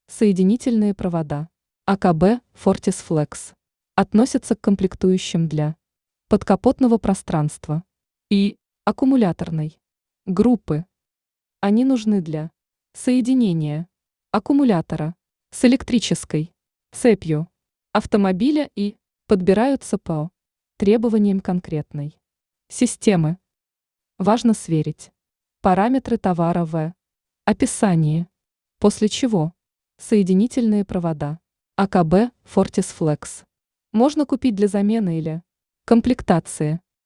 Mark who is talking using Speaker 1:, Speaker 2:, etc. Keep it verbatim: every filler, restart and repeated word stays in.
Speaker 1: Соединительные провода А К Б Fortis Flex относятся к комплектующим для подкапотного пространства и аккумуляторной группы. Они нужны для соединения аккумулятора с электрической цепью автомобиля и подбираются по требованиям конкретной системы. Важно сверить параметры товара в описании, после чего соединительные провода А К Б Fortis Flex можно купить для замены или комплектации.